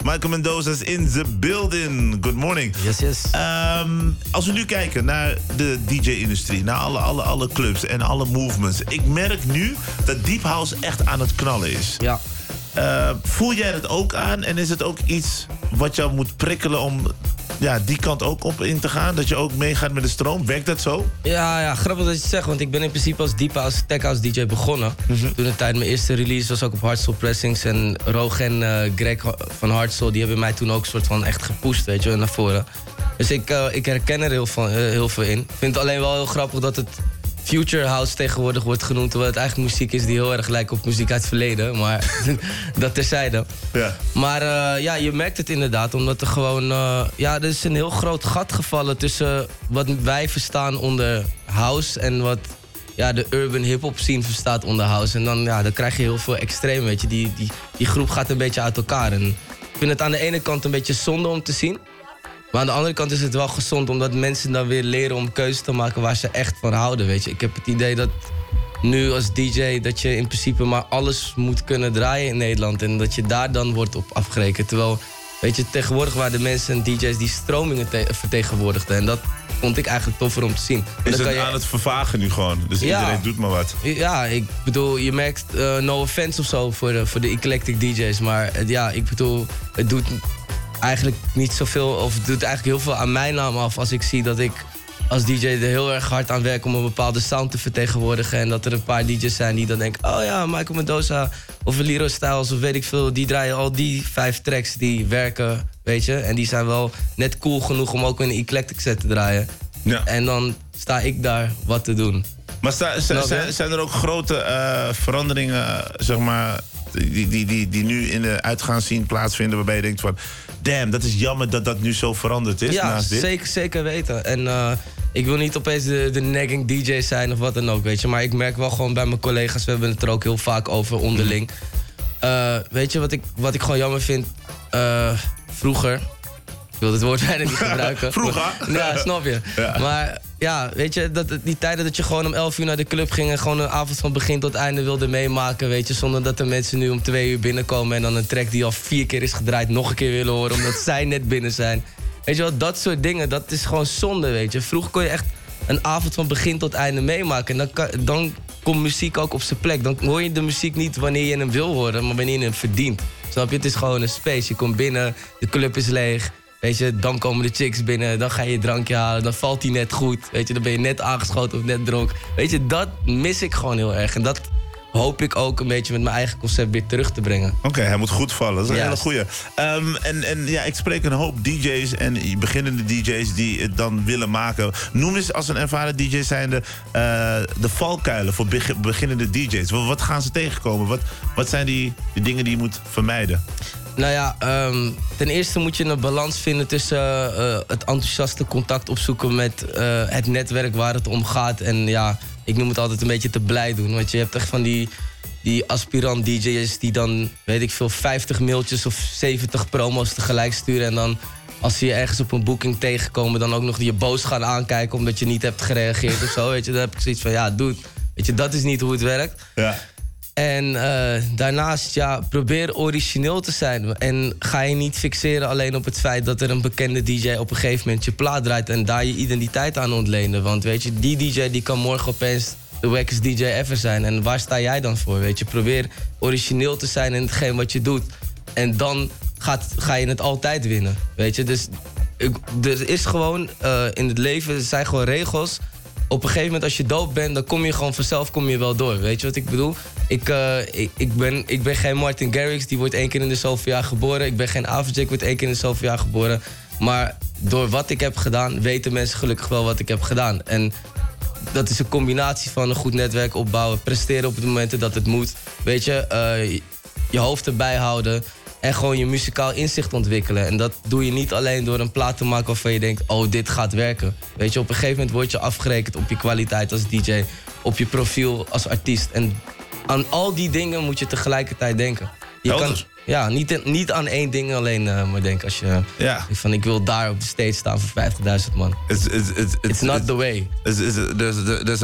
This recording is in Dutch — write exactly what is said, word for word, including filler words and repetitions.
Michael Mendoza's in the building. Good morning. Yes, yes. Um, als we nu kijken naar de D J-industrie, naar alle, alle, alle clubs en alle movements. Ik merk nu dat Deep House echt aan het knallen is. Ja. Uh, voel jij dat ook aan? En is het ook iets wat jou moet prikkelen om ja, die kant ook op in te gaan? Dat je ook meegaat met de stroom? Werkt dat zo? Ja, ja, grappig dat je het zegt. Want ik ben in principe als Deep House, Tech House D J begonnen. Mm-hmm. Toen de tijd mijn eerste release was ook op Hardsoul Pressings. En Roog en uh, Greg van Hardsoul, die hebben mij toen ook soort van echt gepusht, weet je, naar voren. Dus ik, uh, ik herken er heel, van, uh, heel veel in. Ik vind het alleen wel heel grappig dat het Future House tegenwoordig wordt genoemd, terwijl het eigenlijk muziek is die heel erg lijkt op muziek uit het verleden. Maar dat terzijde. Ja. Maar uh, ja, je merkt het inderdaad, omdat er gewoon Uh, ja, er is een heel groot gat gevallen tussen wat wij verstaan onder house en wat ja, de urban hip-hop scene verstaat onder house. En dan, ja, dan krijg je heel veel extreem, weet je. Die, die, die groep gaat een beetje uit elkaar. En ik vind het aan de ene kant een beetje zonde om te zien. Maar aan de andere kant is het wel gezond, omdat mensen dan weer leren om keuzes te maken waar ze echt van houden, weet je. Ik heb het idee dat nu als D J dat je in principe maar alles moet kunnen draaien in Nederland. En dat je daar dan wordt op afgerekend. Terwijl, weet je, tegenwoordig waren de mensen en D J's die stromingen te- vertegenwoordigden. En dat vond ik eigenlijk toffer om te zien. Is het je aan het vervagen nu gewoon? Dus ja, iedereen doet maar wat? Ja, ik bedoel, je merkt uh, no offense of zo voor de, voor de eclectic D J's. Maar uh, ja, ik bedoel, het doet eigenlijk niet zoveel, of het doet eigenlijk heel veel aan mijn naam af als ik zie dat ik als D J er heel erg hard aan werk om een bepaalde sound te vertegenwoordigen. En dat er een paar D J's zijn die dan denken, oh ja, Michael Mendoza of Liro Styles of weet ik veel, die draaien al die vijf tracks die werken, weet je. En die zijn wel net cool genoeg om ook in een eclectic set te draaien. Ja. En dan sta ik daar wat te doen. Maar sta, sta, zijn, zijn er ook grote uh, veranderingen, zeg maar, die, die, die, die nu in de uitgaansscene plaatsvinden, waarbij je denkt van, damn, dat is jammer dat dat nu zo veranderd is? Ja, naast dit? Zeker, zeker weten. En uh, ik wil niet opeens de, de nagging D J zijn of wat dan ook, weet je. Maar ik merk wel gewoon bij mijn collega's, we hebben het er ook heel vaak over onderling. Uh, weet je, wat ik, wat ik gewoon jammer vind, uh, vroeger, ik wil het woord bijna niet gebruiken. Vroeger? Ja, snap je. Ja. Maar ja, weet je, dat, die tijden dat je gewoon om elf uur naar de club ging en gewoon een avond van begin tot einde wilde meemaken, weet je. Zonder dat de mensen nu om twee uur binnenkomen en dan een track die al vier keer is gedraaid nog een keer willen horen omdat zij net binnen zijn. Weet je wel, dat soort dingen, dat is gewoon zonde, weet je. Vroeger kon je echt een avond van begin tot einde meemaken. En dan, kan, dan komt muziek ook op zijn plek. Dan hoor je de muziek niet wanneer je hem wil horen, maar wanneer je hem verdient. Snap je? Het is gewoon een space. Je komt binnen, de club is leeg. Weet je, dan komen de chicks binnen, dan ga je je drankje halen, dan valt die net goed. Weet je, dan ben je net aangeschoten of net dronken. Weet je, dat mis ik gewoon heel erg. En dat hoop ik ook een beetje met mijn eigen concept weer terug te brengen. Oké, okay, hij moet goed vallen. Dat is een ja. hele goeie. Um, en, en ja, ik spreek een hoop D J's en beginnende D J's die het dan willen maken. Noem eens als een ervaren D J zijnde uh, de valkuilen voor beginnende D J's. Wat, wat gaan ze tegenkomen? Wat, wat zijn die, die dingen die je moet vermijden? Nou ja, um, ten eerste moet je een balans vinden tussen uh, het enthousiaste contact opzoeken met uh, het netwerk waar het om gaat. En ja, ik noem het altijd een beetje te blij doen. Want je hebt echt van die, die aspirant D J's die dan, weet ik veel, vijftig mailtjes of zeventig promo's tegelijk sturen. En dan als ze je ergens op een boeking tegenkomen, dan ook nog je boos gaan aankijken omdat je niet hebt gereageerd of zo. Weet je, dan heb ik zoiets van, ja, dude, weet je, dat is niet hoe het werkt. Ja. En uh, daarnaast, ja, probeer origineel te zijn. En ga je niet fixeren alleen op het feit dat er een bekende D J op een gegeven moment je plaat draait en daar je identiteit aan ontlenen. Want weet je, die D J die kan morgen opeens de wackest D J ever zijn. En waar sta jij dan voor? Weet je, probeer origineel te zijn in hetgeen wat je doet. En dan gaat, ga je het altijd winnen. Weet je, dus ik, er is gewoon uh, in het leven, er zijn gewoon regels. Op een gegeven moment, als je dood bent, dan kom je gewoon vanzelf kom je wel door. Weet je wat ik bedoel? Ik, uh, ik, ik, ben, ik ben geen Martin Garrix, die wordt één keer in de zoveel jaar geboren. Ik ben geen Afrojack, wordt één keer in de zoveel jaar geboren. Maar door wat ik heb gedaan, weten mensen gelukkig wel wat ik heb gedaan. En dat is een combinatie van een goed netwerk opbouwen, presteren op de momenten dat het moet. Weet je, uh, je hoofd erbij houden en gewoon je muzikaal inzicht ontwikkelen. En dat doe je niet alleen door een plaat te maken waarvan je denkt, oh, dit gaat werken. Weet je, op een gegeven moment word je afgerekend op je kwaliteit als D J, op je profiel als artiest. En aan al die dingen moet je tegelijkertijd denken. Je kan, ja, niet, niet aan één ding alleen uh, maar denken. Als je ja. van, ik wil daar op de stage staan voor vijftigduizend man. It's, it's, it's, it's, it's not it's, the way. It's, it's, there's, there's